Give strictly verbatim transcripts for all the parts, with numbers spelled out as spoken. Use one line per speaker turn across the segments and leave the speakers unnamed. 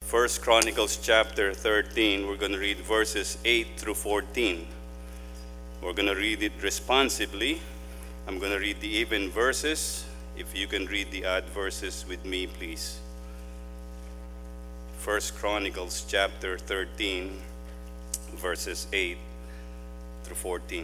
First Chronicles chapter thirteen. We're going to read verses eight through fourteen. We're going to read it responsibly. I'm going to read the even verses. If you can read the odd verses with me, please. First Chronicles chapter thirteen, verses eight through fourteen.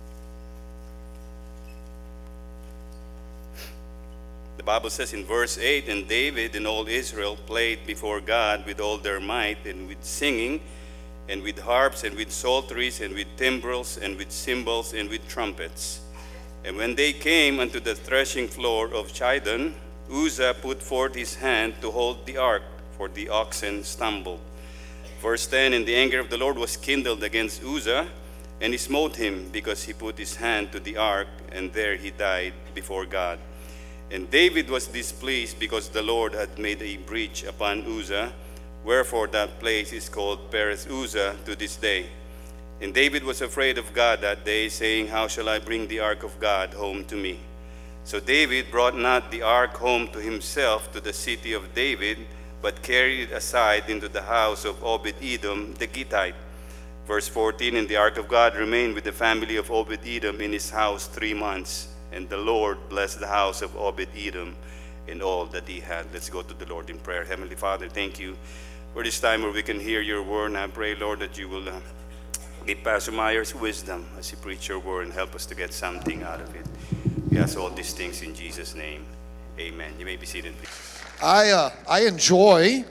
The Bible says in verse eight, "And David and all Israel played before God with all their might, and with singing, and with harps, and with psalteries, and with timbrels, and with cymbals, and with trumpets. And when they came unto the threshing floor of Chidon, Uzzah put forth his hand to hold the ark, for the oxen stumbled." Verse ten, "And the anger of the Lord was kindled against Uzzah, and he smote him, because he put his hand to the ark, and there he died before God. And David was displeased, because the Lord had made a breach upon Uzzah, wherefore that place is called Perez Uzzah to this day. And David was afraid of God that day, saying, How shall I bring the ark of God home to me? So David brought not the ark home to himself to the city of David, but carried it aside into the house of Obed-Edom the Gittite." Verse fourteen, "And the ark of God remained with the family of Obed-Edom in his house three months. And the Lord blessed the house of Obed-Edom and all that he had." Let's go to the Lord in prayer. Heavenly Father, thank you for this time where we can hear your word. And I pray, Lord, that you will uh, give Pastor Myers wisdom as he preach your word and help us to get something out of it. We ask all these things in Jesus' name. Amen. You may be seated, please.
I uh, I enjoy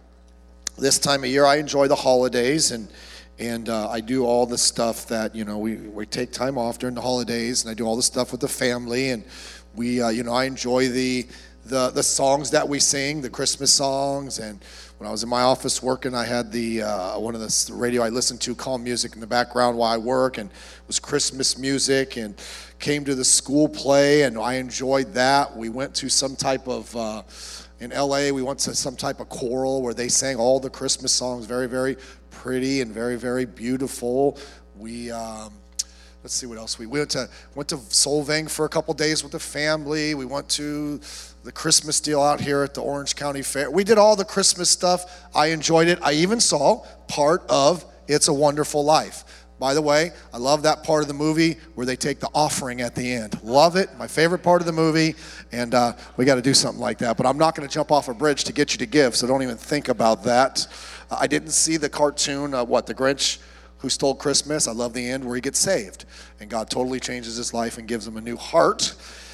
this time of year. I enjoy the holidays, and and uh, I do all the stuff that, you know, we, we take time off during the holidays, and I do all the stuff with the family, and we, uh, you know, I enjoy the, the the songs that we sing, the Christmas songs. And when I was in my office working, I had the uh, one of the radio I listened to, calm music in the background while I work, and it was Christmas music, and came to the school play, and I enjoyed that. We went to some type of, uh, in L A, we went to some type of choral where they sang all the Christmas songs, very, very pretty and very, very beautiful. We, um, let's see what else. We went to went to Solvang for a couple days with the family. We went to the Christmas deal out here at the Orange County Fair. We did all the Christmas stuff. I enjoyed it. I even saw part of It's a Wonderful Life. By the way, I love that part of the movie where they take the offering at the end. Love it. My favorite part of the movie. And uh, we got to do something like that. But I'm not going to jump off a bridge to get you to give, so don't even think about that. Uh, I didn't see the cartoon, uh, what, The Grinch Who Stole Christmas. I love the end where he gets saved. And God totally changes his life and gives him a new heart.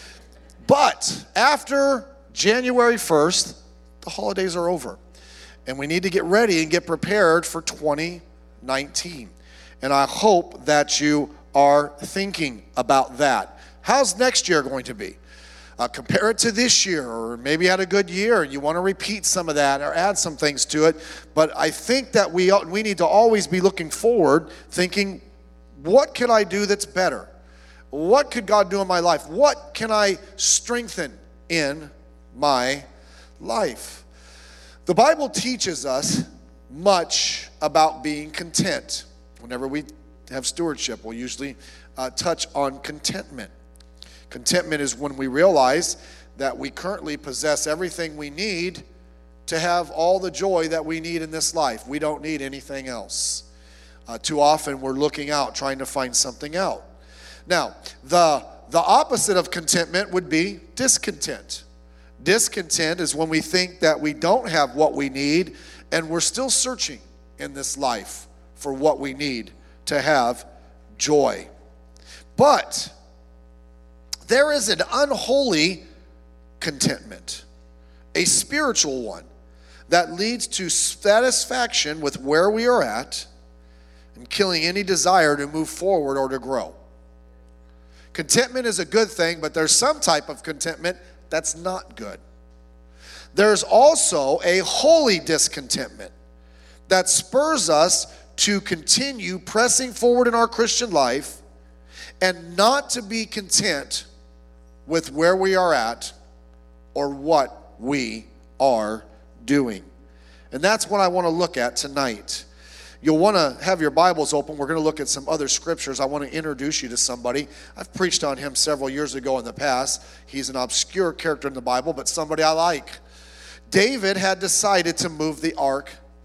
But after January first, the holidays are over. And we need to get ready and get prepared for twenty nineteen. And I hope that you are thinking about that. How's next year going to be? Uh, compare it to this year, or maybe you had a good year and you want to repeat some of that or add some things to it. But I think that we we need to always be looking forward, thinking, what can I do that's better? What could God do in my life? What can I strengthen in my life? The Bible teaches us much about being content. Whenever we have stewardship, we'll usually uh, touch on contentment. Contentment is when we realize that we currently possess everything we need to have all the joy that we need in this life. We don't need anything else. Uh, too often we're looking out, trying to find something out. Now, the, the opposite of contentment would be discontent. Discontent is when we think that we don't have what we need and we're still searching in this life for what we need to have joy. But there is an unholy contentment, a spiritual one, that leads to satisfaction with where we are at and killing any desire to move forward or to grow. Contentment is a good thing, but there's some type of contentment that's not good. There's also a holy discontentment that spurs us to continue pressing forward in our Christian life and not to be content with where we are at or what we are doing. And that's what I want to look at tonight. You'll want to have your Bibles open. We're going to look at some other scriptures. I want to introduce you to somebody. I've preached on him several years ago in the past. He's an obscure character in the Bible, but somebody I like. David had decided to move the ark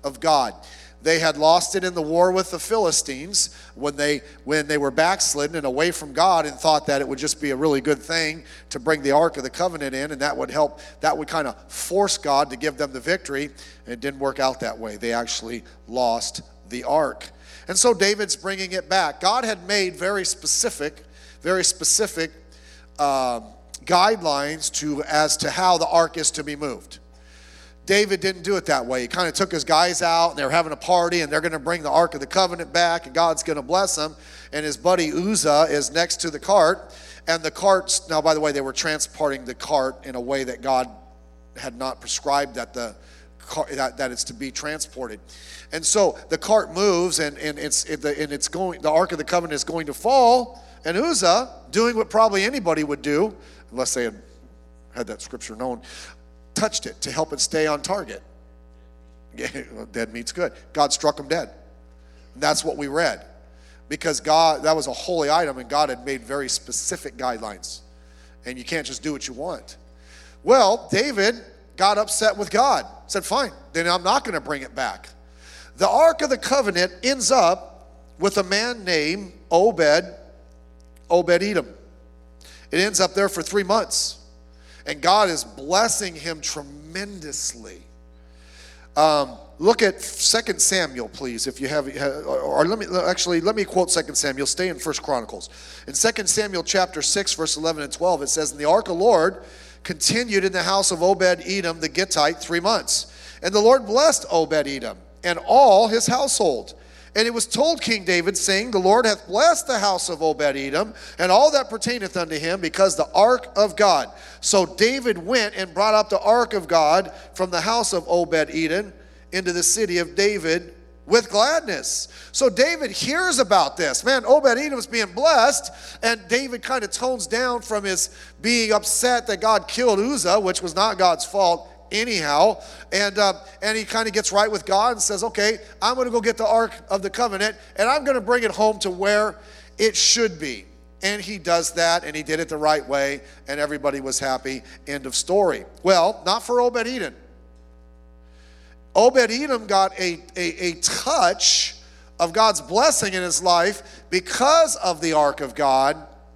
of God. They had lost it in the war with the Philistines when they when they were backslidden and away from God and thought that it would just be a really good thing to bring the Ark of the Covenant in, and that would help, that would kind of force God to give them the victory. And it didn't work out that way. They actually lost the Ark. And so David's bringing it back. God had made very specific, very specific um, guidelines to as to how the Ark is to be moved. David didn't do it that way. He kind of took his guys out, and they were having a party, and they're going to bring the Ark of the Covenant back, and God's going to bless them. And his buddy Uzzah is next to the cart, and the carts, now by the way, they were transporting the cart in a way that God had not prescribed that the that, that it's to be transported. And so the cart moves, and, and it's it, the, and it's going. The Ark of the Covenant is going to fall, and Uzzah, doing what probably anybody would do, unless they had had that scripture known, touched it to help it stay on target. Yeah, well, dead meat's good. God struck him dead. And that's what we read. Because God, that was a holy item, and God had made very specific guidelines. And you can't just do what you want. Well, David got upset with God. Said, fine, then I'm not going to bring it back. The Ark of the Covenant ends up with a man named Obed, Obed-Edom. It ends up there for three months. And God is blessing him tremendously. Um, look at Second Samuel, please, if you have, or let me, actually, let me quote Second Samuel. Stay in First Chronicles. In Second Samuel chapter six, verse eleven and twelve, it says, and the Ark of the Lord continued in the house of Obed-Edom the Gittite three months. And the Lord blessed Obed-Edom and all his household. And it was told King David, saying, the Lord hath blessed the house of Obed-Edom, and all that pertaineth unto him, because the ark of God. So David went and brought up the ark of God from the house of Obed-Edom into the city of David with gladness. So David hears about this. Man, Obed-Edom is being blessed, and David kind of tones down from his being upset that God killed Uzzah, which was not God's fault anyhow, and uh, and he kind of gets right with God and says, okay, I'm going to go get the Ark of the Covenant, and I'm going to bring it home to where it should be. And he does that, and he did it the right way, and everybody was happy. End of story. Well, not for Obed-Edom. Obed-Edom got a, a, a touch of God's blessing in his life because of the Ark of God,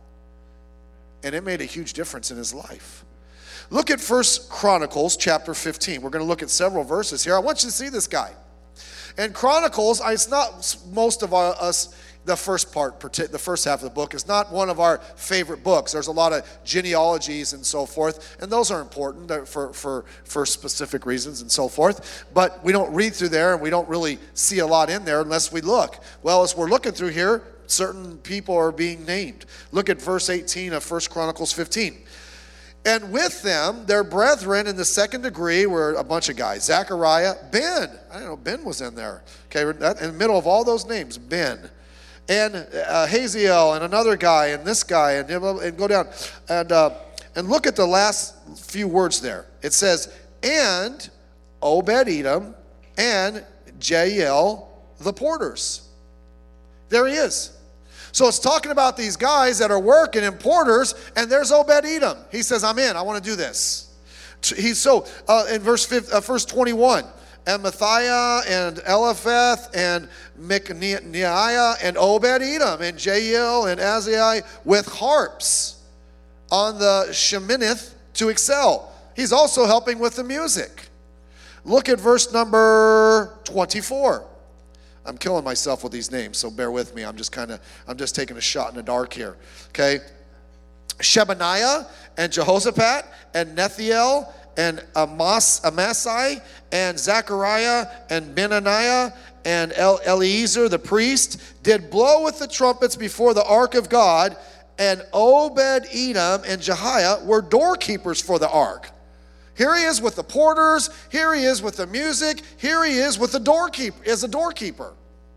and it made a huge difference in his life. Look at First Chronicles chapter fifteen. We're going to look at several verses here. I want you to see this guy. And Chronicles, it's not most of our, us, the first part, the first half of the book is not one of our favorite books. There's a lot of genealogies and so forth, and those are important for, for, for specific reasons and so forth. But we don't read through there, and we don't really see a lot in there unless we look. Well, as we're looking through here, certain people are being named. Look at verse eighteen of First Chronicles fifteen. And with them, their brethren in the second degree were a bunch of guys. Zechariah, Ben. I don't know, Ben was in there. Okay, in the middle of all those names, Ben. And uh, Haziel, and another guy, and this guy, and, and go down. And, uh, and look at the last few words there. It says, and Obed-Edom and Jael the porters. There he is. So it's talking about these guys that are working in porters, and there's Obed-Edom. He says, I'm in. I want to do this. He's so, uh, in verse, fifty, uh, verse twenty-one, and Matthiah and Eliphaz and Micneiah and Obed-Edom and Jael and Azai with harps on the Sheminith to excel. He's also helping with the music. Look at verse number twenty-four. I'm killing myself with these names, so bear with me. I'm just kind of, I'm just taking a shot in the dark here. Okay. Shebaniah and Jehoshaphat and Nethiel and Amas, Amasai and Zechariah and Benaniah and El, Eliezer the priest did blow with the trumpets before the ark of God, and Obed-Edom and Jehiah were doorkeepers for the ark. Here he is with the porters. Here he is with the music. Here he is with the doorkeeper, as a doorkeeper.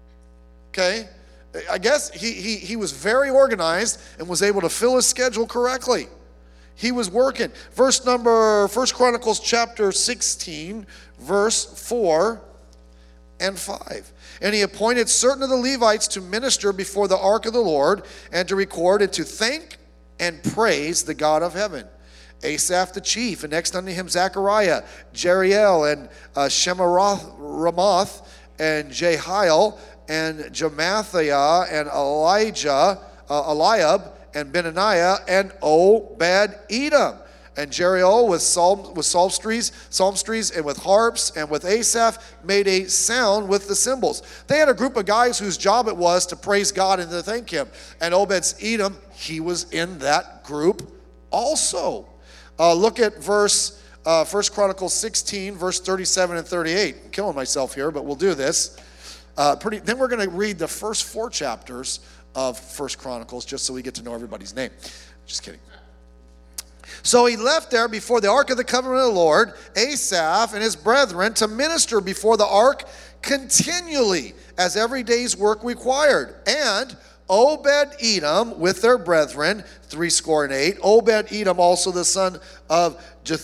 Okay? I guess he, he, he was very organized and was able to fill his schedule correctly. He was working. Verse number, First Chronicles chapter sixteen, verse four and five. And he appointed certain of the Levites to minister before the ark of the Lord, and to record and to thank and praise the God of heaven. Asaph the chief, and next unto him Zechariah, Jeriel, and uh, Shemaramoth, and Jehiel, and Jemathiah, and Elijah, uh, Eliab, and Benaniah, and Obed-Edom. And Jeriel with psalm with psalmistries, psalmistries, and with harps, and with Asaph made a sound with the cymbals. They had a group of guys whose job it was to praise God and to thank Him. And Obed-Edom, he was in that group also. Uh, look at verse uh, First Chronicles sixteen, verse thirty-seven and thirty-eight. I'm killing myself here, but we'll do this. Uh, pretty. Then we're going to read the first four chapters of First Chronicles, just so we get to know everybody's name. Just kidding. So he left there before the ark of the covenant of the Lord, Asaph and his brethren, to minister before the ark continually, as every day's work required. And Obed-Edom with their brethren, threescore and eight. Obed-Edom also the son of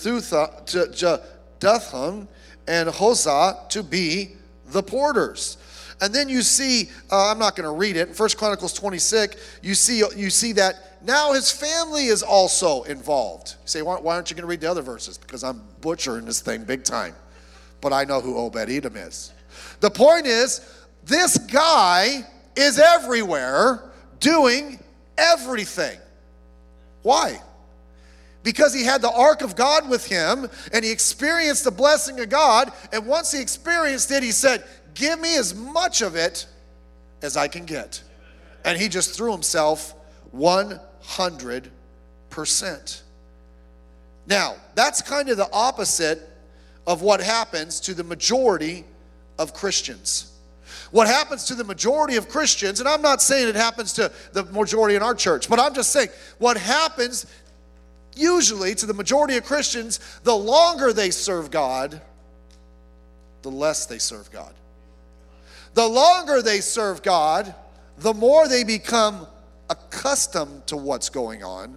Jeduthun, and Hosah to be the porters. And then you see, uh, I'm not going to read it, in First Chronicles twenty-six, you see, you see that now his family is also involved. You say, why, why aren't you going to read the other verses? Because I'm butchering this thing big time. But I know who Obed-Edom is. The point is, this guy is everywhere doing everything. Why? Because he had the ark of God with him, and he experienced the blessing of God, and once he experienced it, he said, give me as much of it as I can get. And he just threw himself one hundred percent. Now, that's kind of the opposite of what happens to the majority of Christians. What happens to the majority of Christians, and I'm not saying it happens to the majority in our church, but I'm just saying what happens usually to the majority of Christians, the longer they serve God, the less they serve God. The longer they serve God, the more they become accustomed to what's going on,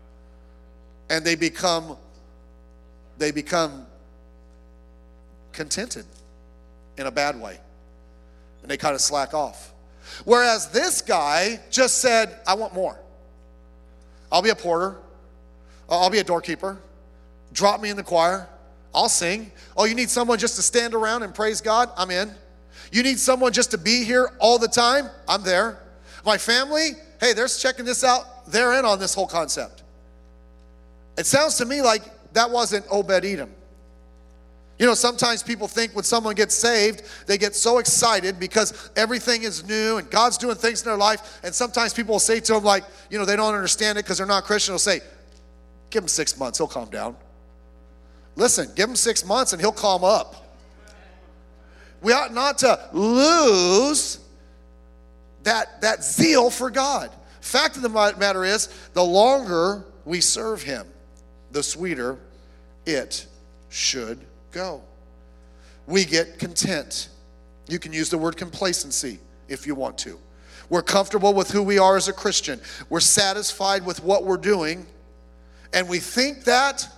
and they become they become contented in a bad way, and they kind of slack off. Whereas this guy just said, I want more. I'll be a porter. I'll be a doorkeeper. Drop me in the choir. I'll sing. Oh, you need someone just to stand around and praise God? I'm in. You need someone just to be here all the time? I'm there. My family, hey, they're checking this out. They're in on this whole concept. It sounds to me like that wasn't Obed-Edom. You know, sometimes people think when someone gets saved, they get so excited because everything is new and God's doing things in their life. And sometimes people will say to them like, you know, they don't understand it because they're not Christian. They'll say, give him six months, he'll calm down. Listen, give him six months and he'll calm up. We ought not to lose that, that zeal for God. Fact of the matter is, the longer we serve him, the sweeter it should go. We get content. You can use the word complacency if you want to. We're comfortable with who we are as a Christian. We're satisfied with what we're doing. And we think that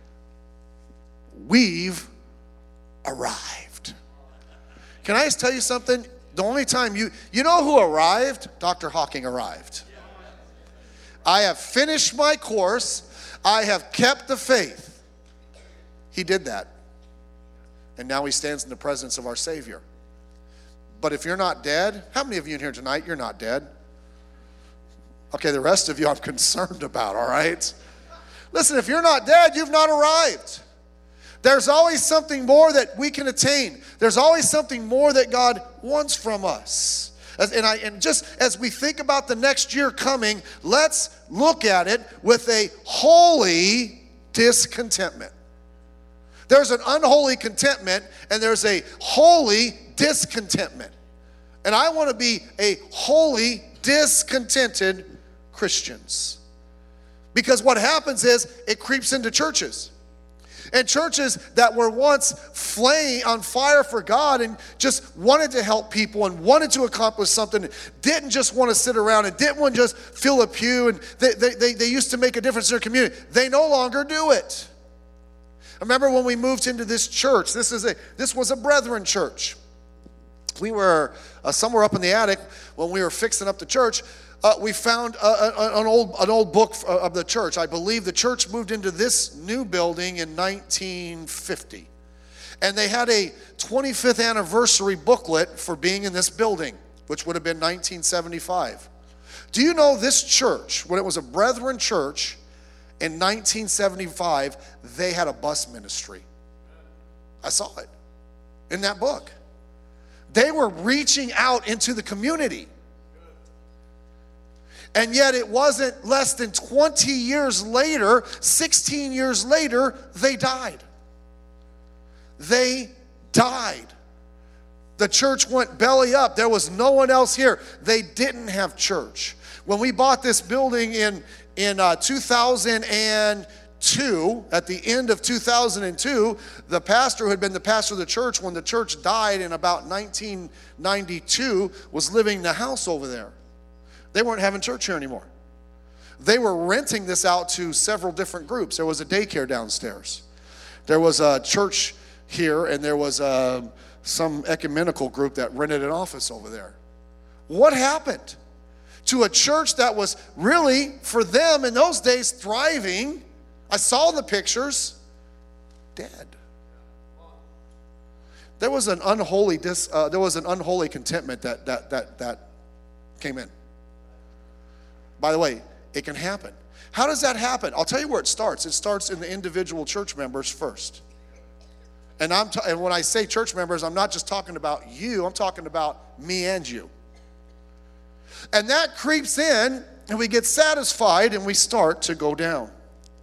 we've arrived. Can I just tell you something? The only time you, you know who arrived? Doctor Hawking arrived. I have finished my course. I have kept the faith. He did that. And now he stands in the presence of our Savior. But if you're not dead, how many of you in here tonight, you're not dead? Okay, the rest of you I'm concerned about, all right? Listen, if you're not dead, you've not arrived. There's always something more that we can attain. There's always something more that God wants from us. As, and, I, and just as we think about the next year coming, let's look at it with a holy discontentment. There's an unholy contentment and there's a holy discontentment. And I want to be a holy, discontented Christians. Because what happens is it creeps into churches. And churches that were once flame on fire for God and just wanted to help people and wanted to accomplish something, didn't just want to sit around and didn't want to just fill a pew, and they, they, they, they used to make a difference in their community. They no longer do it. I remember when we moved into this church, this, is a, this was a brethren church. We were uh, somewhere up in the attic when we were fixing up the church. uh, we found a, a, an old an old book of the church. I believe the church moved into this new building in nineteen fifty. And they had a twenty-fifth anniversary booklet for being in this building, which would have been nineteen seventy-five. Do you know this church, when it was a Brethren church in nineteen seventy-five, they had a bus ministry? I saw it in that book. They were reaching out into the community. And yet it wasn't less than twenty years later, sixteen years later, they died. They died. The church went belly up. There was no one else here. They didn't have church. When we bought this building in, in uh, two thousand two, at the end of two thousand two, the pastor who had been the pastor of the church when the church died in about nineteen ninety-two was living in the house over there. They weren't having church here anymore. They were renting this out to several different groups. There was a daycare downstairs. There was a church here, and there was a, some ecumenical group that rented an office over there. What happened to a church that was really, for them in those days, thriving? I saw the pictures. Dead. There was an unholy dis, uh, there was an unholy contentment that that that that came in. By the way, it can happen. How does that happen? I'll tell you where it starts. It starts in the individual church members first. And I'm t- and when I say church members, I'm not just talking about you. I'm talking about me and you. And that creeps in, and we get satisfied, and we start to go down.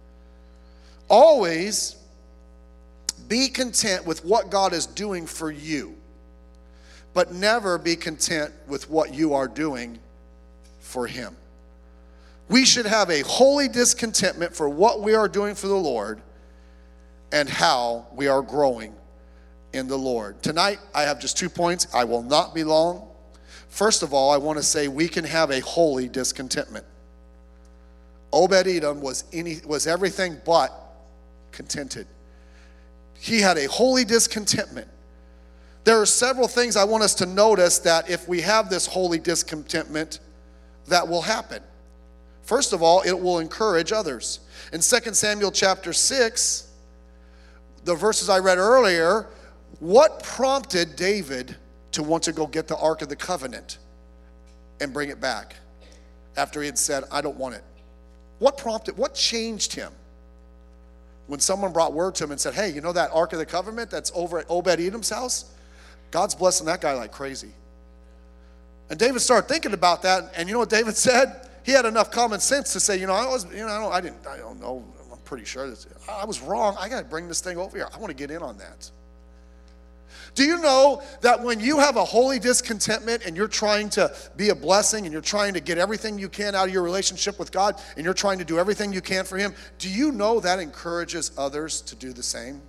Always be content with what God is doing for you, but never be content with what you are doing for Him. We should have a holy discontentment for what we are doing for the Lord and how we are growing in the Lord. Tonight, I have just two points. I will not be long. First of all, I want to say we can have a holy discontentment. Obed-Edom was any, was everything but contented. He had a holy discontentment. There are several things I want us to notice that if we have this holy discontentment, that will happen. First of all, it will encourage others. In Second Samuel chapter six, the verses I read earlier, what prompted David to want to go get the Ark of the Covenant and bring it back after he had said, I don't want it? What prompted, what changed him? When someone brought word to him and said, hey, you know that Ark of the Covenant that's over at Obed-Edom's house? God's blessing that guy like crazy. And David started thinking about that, and you know what David said? He had enough common sense to say, you know, I was, you know, I don't, I didn't, I don't know. I'm pretty sure this, I was wrong. I got to bring this thing over here. I want to get in on that. Do you know that when you have a holy discontentment and you're trying to be a blessing and you're trying to get everything you can out of your relationship with God and you're trying to do everything you can for Him, do you know that encourages others to do the same?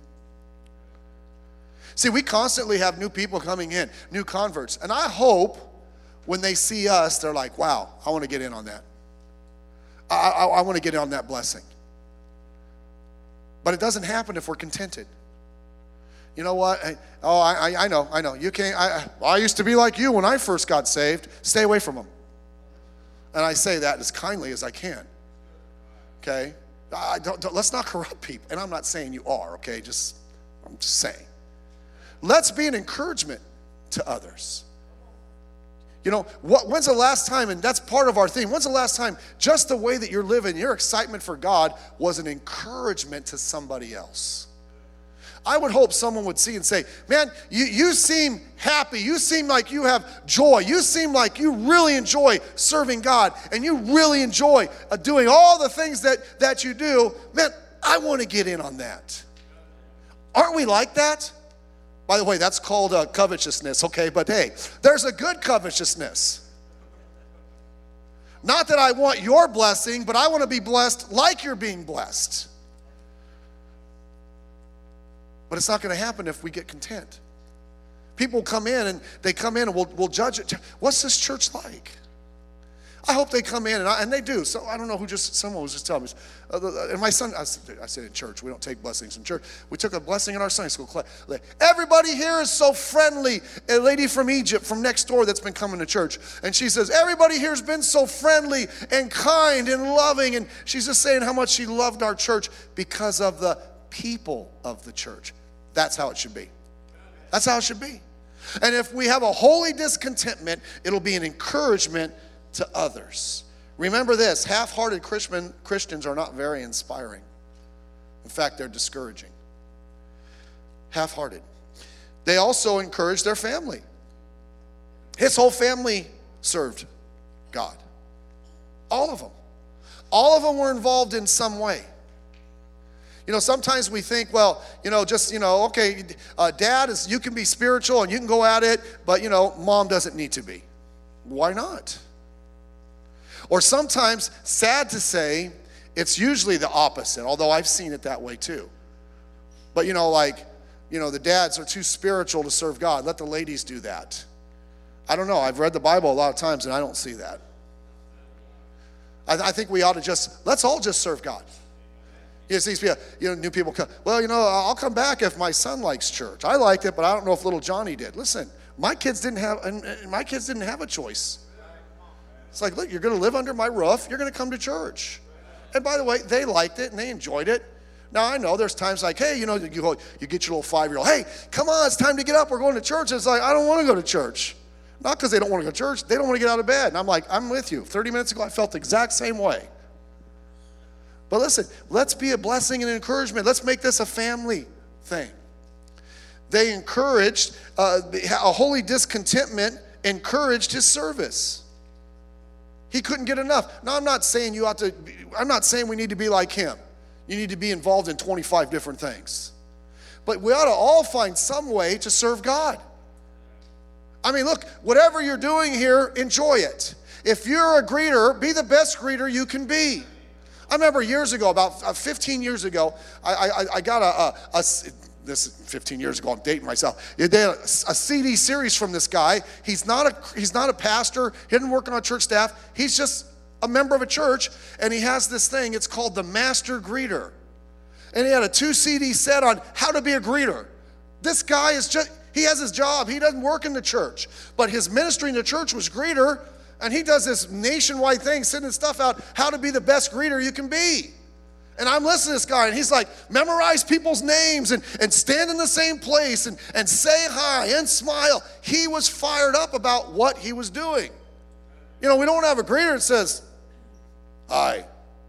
See, we constantly have new people coming in, new converts, and I hope when they see us, they're like, wow, I want to get in on that. I, I, I want to get in on that blessing. But it doesn't happen if we're contented. You know what? I, oh, I, I know, I know. You can't. I, I used to be like you when I first got saved. Stay away from them. And I say that as kindly as I can. Okay? I don't, don't, let's not corrupt people. And I'm not saying you are. Okay? Just I'm just saying. Let's be an encouragement to others. You know, what, when's the last time, and that's part of our theme, when's the last time just the way that you're living, your excitement for God was an encouragement to somebody else? I would hope someone would see and say, man, you, you seem happy. You seem like you have joy. You seem like you really enjoy serving God, and you really enjoy uh, doing all the things that, that you do. Man, I want to get in on that. Aren't we like that? By the way, that's called uh, covetousness, okay? But hey, there's a good covetousness. Not that I want your blessing, but I want to be blessed like you're being blessed. But it's not going to happen if we get content. People come in and they come in and we'll, we'll judge it. What's this church like? I hope they come in, and, I, and they do. So I don't know who just, someone was just telling me. Uh, and my son, I said, I said in church, we don't take blessings in church. We took a blessing in our Sunday school class. Everybody here is so friendly. A lady from Egypt, from next door that's been coming to church. And she says, everybody here has been so friendly and kind and loving. And she's just saying how much she loved our church because of the people of the church. That's how it should be. That's how it should be. And if we have a holy discontentment, it'll be an encouragement to others. Remember this, half-hearted Christian, Christians are not very inspiring. In fact, they're discouraging. Half-hearted. They also encourage their family. His whole family served God. All of them. All of them were involved in some way. You know, sometimes we think, well, you know, just, you know, okay, uh, dad, is you can be spiritual and you can go at it, but, you know, mom doesn't need to be. Why not? Or sometimes, sad to say, it's usually the opposite, although I've seen it that way too. But, you know, like, you know, the dads are too spiritual to serve God. Let the ladies do that. I don't know. I've read the Bible a lot of times and I don't see that. I, I think we ought to just, let's all just serve God. You see, you know, new people come, well, you know, I'll come back if my son likes church. I liked it, but I don't know if little Johnny did. Listen, my kids didn't have, and my kids didn't have a choice. It's like, look, you're going to live under my roof. You're going to come to church. And by the way, they liked it and they enjoyed it. Now, I know there's times like, hey, you know, you go, you get your little five-year-old, hey, come on, it's time to get up. We're going to church. And it's like, I don't want to go to church. Not because they don't want to go to church. They don't want to get out of bed. And I'm like, I'm with you. thirty minutes ago, I felt the exact same way. But listen, let's be a blessing and encouragement. Let's make this a family thing. They encouraged, uh, a holy discontentment encouraged his service. He couldn't get enough. Now, I'm not saying you ought to, I'm not saying we need to be like him. You need to be involved in twenty-five different things. But we ought to all find some way to serve God. I mean, look, whatever you're doing here, enjoy it. If you're a greeter, be the best greeter you can be. I remember years ago, about fifteen years ago, I, I, I got a, a, a, this fifteen years ago, I'm dating myself. They had a, a C D series from this guy. He's not a, he's not a pastor. He didn't work on a church staff. He's just a member of a church, and he has this thing. It's called the Master Greeter. And he had a two C D set on how to be a greeter. This guy is just, he has his job. He doesn't work in the church. But his ministry in the church was greeter. And he does this nationwide thing, sending stuff out, how to be the best greeter you can be. And I'm listening to this guy, and he's like, memorize people's names and, and stand in the same place and, and say hi and smile. He was fired up about what he was doing. You know, we don't have a greeter that says, hi.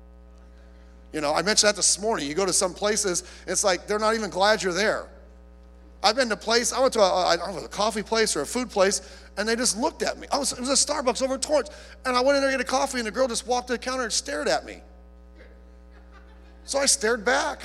You know, I mentioned that this morning. You go to some places, it's like they're not even glad you're there. I've been to place, I went to a, I don't know, a coffee place or a food place, and they just looked at me. I was, it was a Starbucks over at Torrance, and I went in there to get a coffee, and the girl just walked to the counter and stared at me. So I stared back.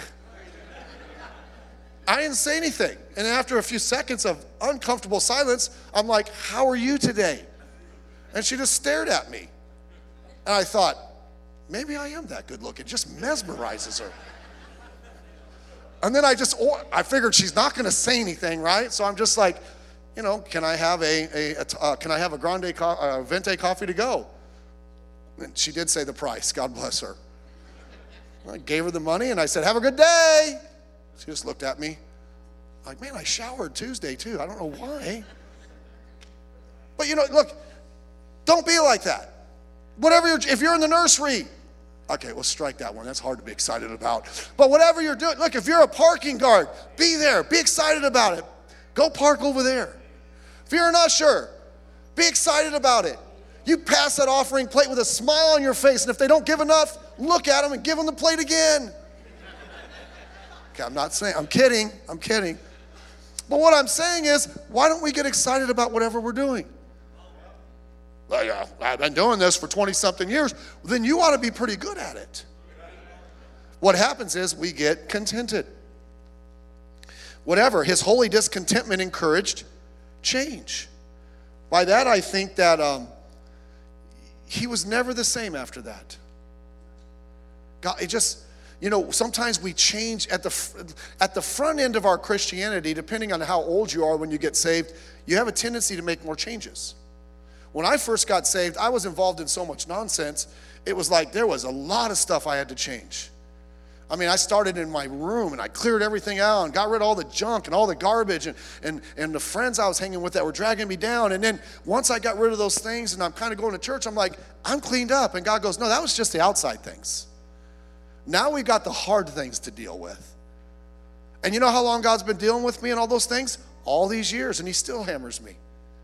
I didn't say anything. And after a few seconds of uncomfortable silence, I'm like, how are you today? And she just stared at me. And I thought, maybe I am that good looking. It just mesmerizes her. And then I just, I figured she's not going to say anything, right? So I'm just like, you know, can I have a, a, a uh, can I have a grande co- uh, venti coffee to go? And she did say the price. God bless her. I gave her the money and I said, have a good day. She just looked at me like, man, I showered Tuesday too. I don't know why. But you know, look, don't be like that. Whatever you're, if you're in the nursery, okay, we'll strike that one. That's hard to be excited about. But whatever you're doing, look, if you're a parking guard, be there. Be excited about it. Go park over there. If you're an usher, be excited about it. You pass that offering plate with a smile on your face, and if they don't give enough, look at them and give them the plate again. Okay, I'm not saying, I'm kidding, I'm kidding. But what I'm saying is, why don't we get excited about whatever we're doing? I've been doing this for twenty-something years. Well, then you ought to be pretty good at it. What happens is we get contented. Whatever, his holy discontentment encouraged change. By that, I think that um, he was never the same after that. God, it just, you know, sometimes we change at the at the front end of our Christianity, depending on how old you are when you get saved, you have a tendency to make more changes. When I first got saved, I was involved in so much nonsense. It was like there was a lot of stuff I had to change. I mean, I started in my room and I cleared everything out and got rid of all the junk and all the garbage and, and, and the friends I was hanging with that were dragging me down. And then once I got rid of those things and I'm kind of going to church, I'm like, I'm cleaned up. And God goes, no, that was just the outside things. Now we got the hard things to deal with. And you know how long God's been dealing with me and all those things? All these years, and he still hammers me.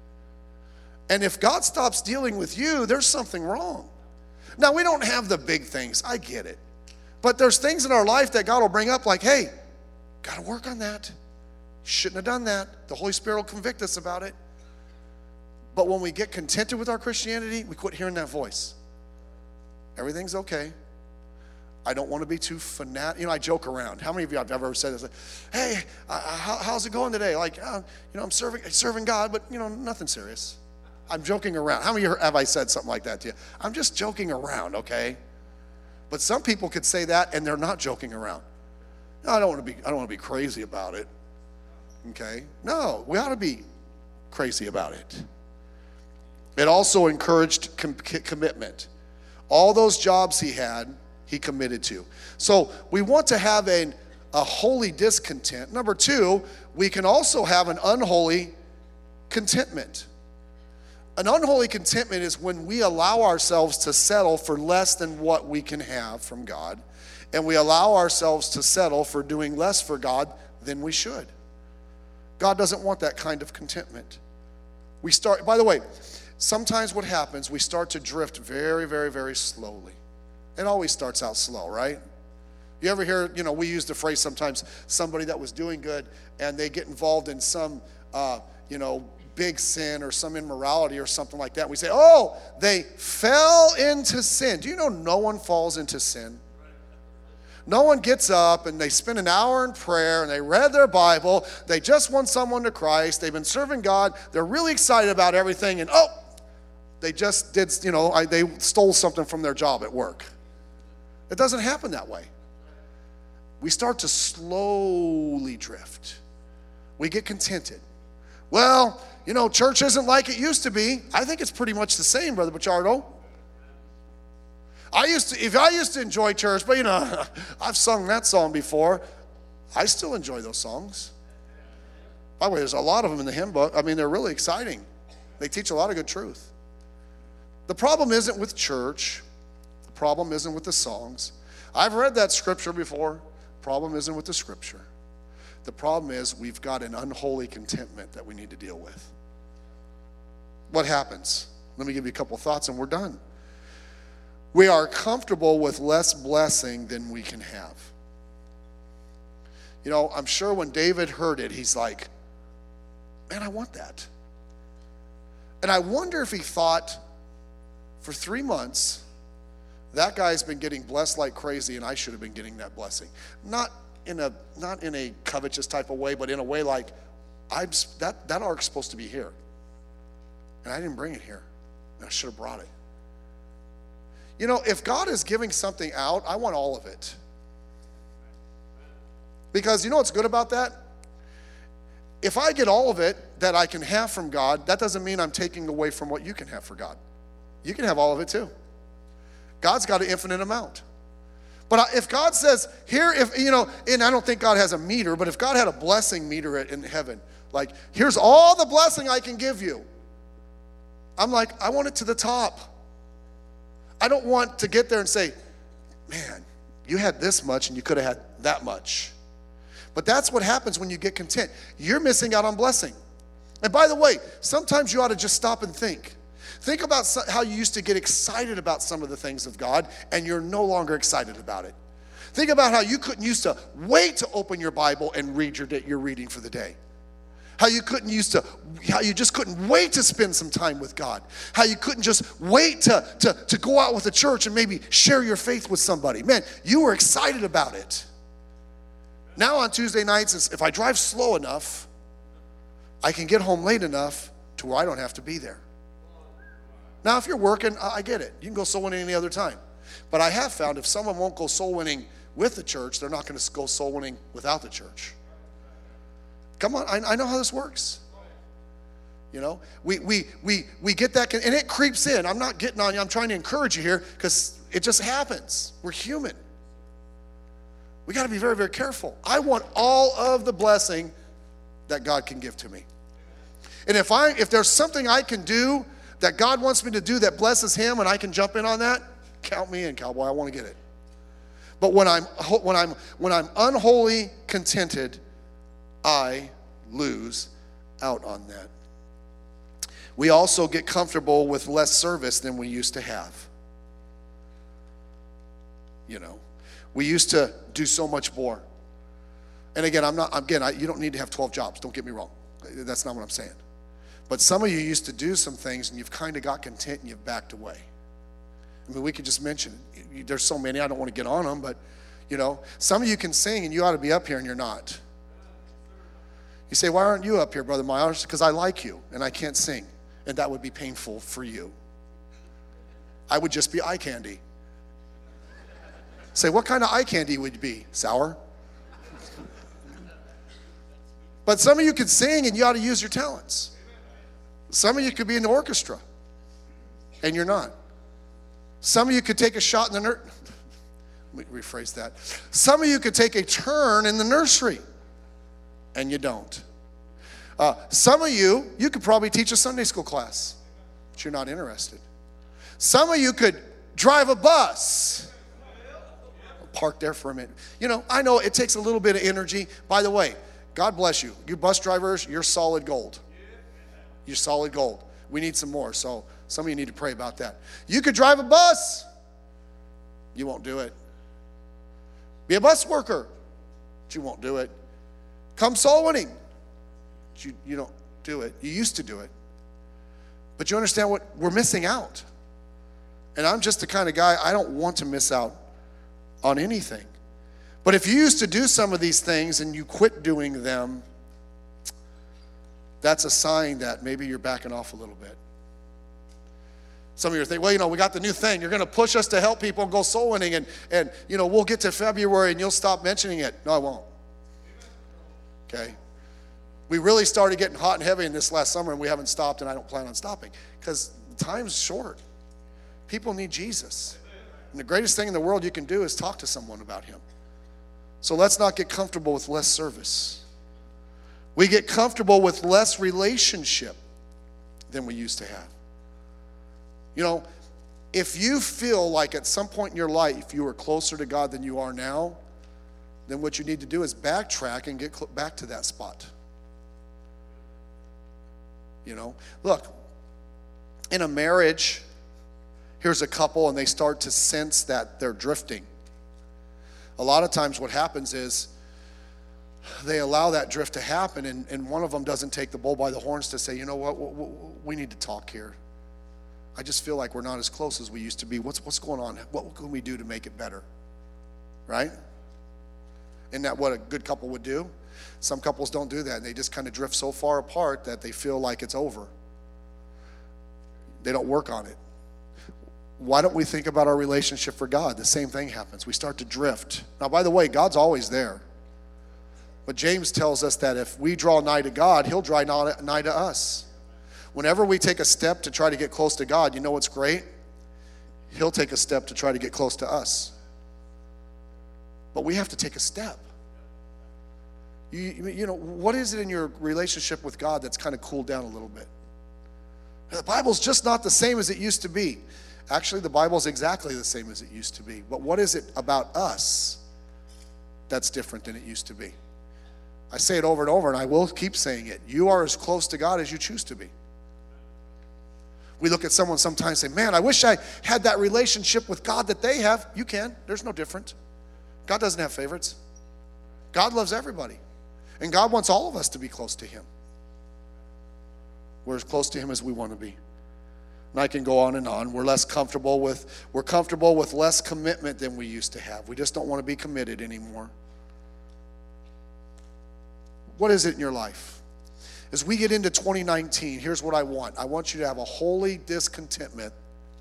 And if God stops dealing with you, there's something wrong. Now, we don't have the big things. I get it. But there's things in our life that God will bring up like, hey, got to work on that. Shouldn't have done that. The Holy Spirit will convict us about it. But when we get contented with our Christianity, we quit hearing that voice. Everything's okay. I don't want to be too fanatic. You know, I joke around. How many of you have ever said this? Like, hey, uh, how, how's it going today? Like, uh, you know, I'm serving serving God, but, you know, nothing serious. I'm joking around. How many of you have I said something like that to you? I'm just joking around, okay? But some people could say that and they're not joking around. No, I don't want to be, I don't want to be crazy about it. Okay? No, we ought to be crazy about it. It also encouraged com- commitment. All those jobs he had, he committed to. So we want to have an, a holy discontent. Number two, we can also have an unholy contentment. An unholy contentment is when we allow ourselves to settle for less than what we can have from God, and we allow ourselves to settle for doing less for God than we should. God doesn't want that kind of contentment. We start, by the way, sometimes what happens, we start to drift very, very, very slowly. It always starts out slow, right? You ever hear, you know, we use the phrase sometimes, somebody that was doing good and they get involved in some, uh, you know, big sin or some immorality or something like that. We say, oh, they fell into sin. Do you know no one falls into sin? No one gets up and they spend an hour in prayer and they read their Bible. They just won someone to Christ. They've been serving God. They're really excited about everything. And, oh, they just did, you know, I, they stole something from their job at work. It doesn't happen that way. We start to slowly drift. We get contented. Well, you know, church isn't like it used to be. I think it's pretty much the same, Brother Bachardo. I used to, if I used to enjoy church, but you know, I've sung that song before. I still enjoy those songs. By the way, there's a lot of them in the hymn book. I mean, they're really exciting. They teach a lot of good truth. The problem isn't with church. The problem isn't with the songs. I've read that scripture before. The problem isn't with the scripture. The problem is we've got an unholy contentment that we need to deal with. What happens? Let me give you a couple thoughts and we're done. We are comfortable with less blessing than we can have. You know, I'm sure when David heard it, he's like, man, I want that. And I wonder if he thought, for three months, that guy's been getting blessed like crazy and I should have been getting that blessing. Not in a not in a covetous type of way, but in a way like, I'm that, that ark's supposed to be here. And I didn't bring it here. And I should have brought it. You know, if God is giving something out, I want all of it. Because you know what's good about that? If I get all of it that I can have from God, that doesn't mean I'm taking away from what you can have for God. You can have all of it too. God's got an infinite amount. But if God says, here, if, you know, and I don't think God has a meter, but if God had a blessing meter in heaven, like, here's all the blessing I can give you. I'm like, I want it to the top. I don't want to get there and say, man, you had this much and you could have had that much. But that's what happens when you get content. You're missing out on blessing. And by the way, sometimes you ought to just stop and think. Think about how you used to get excited about some of the things of God and you're no longer excited about it. Think about how you couldn't used to wait to open your Bible and read your, your reading for the day. How you couldn't used to, how you just couldn't wait to spend some time with God. How you couldn't just wait to, to, to go out with the church and maybe share your faith with somebody. Man, you were excited about it. Now on Tuesday nights, if I drive slow enough, I can get home late enough to where I don't have to be there. Now, if you're working, I get it. You can go soul winning any other time. But I have found if someone won't go soul winning with the church, they're not going to go soul winning without the church. Come on, I, I know how this works. You know, we we we we get that, and it creeps in. I'm not getting on you. I'm trying to encourage you here because it just happens. We're human. We got to be very, very careful. I want all of the blessing that God can give to me. And if I if there's something I can do that God wants me to do that blesses him and I can jump in on that, count me in, cowboy. I want to get it. But when I'm when I'm when I'm unholy contented, I lose out on that. We also get comfortable with less service than we used to have. You know, we used to do so much more. And again, I'm not, again, I, you don't need to have twelve jobs. Don't get me wrong. That's not what I'm saying. But some of you used to do some things and you've kind of got content and you've backed away. I mean, we could just mention, there's so many, I don't want to get on them, but, you know, some of you can sing and you ought to be up here and you're not. You say, why aren't you up here, Brother Myers? Because I like you and I can't sing. And that would be painful for you. I would just be eye candy. Say, what kind of eye candy would you be? Sour? But some of you could sing and you ought to use your talents. Some of you could be in the orchestra and you're not. Some of you could take a shot in the nursery. Let me rephrase that. Some of you could take a turn in the nursery and you don't. Uh, some of you, you could probably teach a Sunday school class, but you're not interested. Some of you could drive a bus. Park there for a minute. You know, I know it takes a little bit of energy. By the way, God bless you. You bus drivers, you're solid gold. You're solid gold. We need some more, so some of you need to pray about that. You could drive a bus. You won't do it. Be a bus worker, but you won't do it. Come soul winning. You, you don't do it. You used to do it. But you understand what? We're missing out. And I'm just the kind of guy, I don't want to miss out on anything. But if you used to do some of these things and you quit doing them, that's a sign that maybe you're backing off a little bit. Some of you are thinking, well, you know, we got the new thing. You're going to push us to help people and go soul winning, and, and, you know, we'll get to February and you'll stop mentioning it. No, I won't. Okay? We really started getting hot and heavy in this last summer, and we haven't stopped, and I don't plan on stopping because the time's short. People need Jesus. And the greatest thing in the world you can do is talk to someone about him. So let's not get comfortable with less service. We get comfortable with less relationship than we used to have. You know, if you feel like at some point in your life you were closer to God than you are now, then what you need to do is backtrack and get cl- back to that spot. You know, look, in a marriage, here's a couple and they start to sense that they're drifting. A lot of times what happens is they allow that drift to happen, and, and one of them doesn't take the bull by the horns to say, you know what, we, we need to talk here. I just feel like we're not as close as we used to be. What's, what's going on? What can we do to make it better? Right? Isn't that what a good couple would do? Some couples don't do that. They just kind of drift so far apart that they feel like it's over. They don't work on it. Why don't we think about our relationship for God? The same thing happens. We start to drift. Now, by the way, God's always there. But James tells us that if we draw nigh to God, he'll draw nigh to us. Whenever we take a step to try to get close to God, you know what's great? He'll take a step to try to get close to us. But we have to take a step. You, you know, what is it in your relationship with God that's kind of cooled down a little bit? The Bible's just not the same as it used to be. Actually, the Bible's exactly the same as it used to be. But what is it about us that's different than it used to be? I say it over and over, and I will keep saying it. You are as close to God as you choose to be. We look at someone sometimes and say, man, I wish I had that relationship with God that they have. You can. There's no different. God doesn't have favorites. God loves everybody. And God wants all of us to be close to him. We're as close to him as we want to be. And I can go on and on. We're less comfortable with, we're comfortable with less commitment than we used to have. We just don't want to be committed anymore. What is it in your life? As we get into twenty nineteen, here's what I want. I want you to have a holy discontentment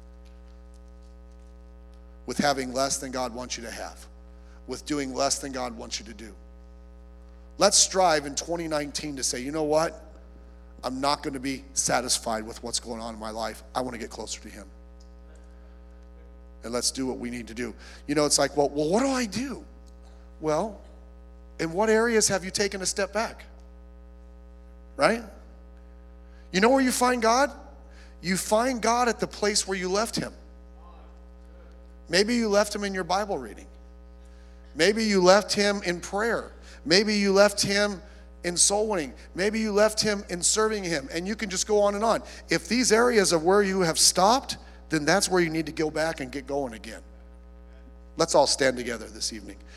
with having less than God wants you to have, with doing less than God wants you to do. Let's strive in twenty nineteen to say, you know what? I'm not going to be satisfied with what's going on in my life. I want to get closer to him. And let's do what we need to do. You know, it's like, well, well, what do I do? Well, in what areas have you taken a step back? Right? You know where you find God? You find God at the place where you left him. Maybe you left him in your Bible reading. Maybe you left him in prayer. Maybe you left him in soul winning. Maybe you left him in serving him. And you can just go on and on. If these areas are where you have stopped, then that's where you need to go back and get going again. Let's all stand together this evening.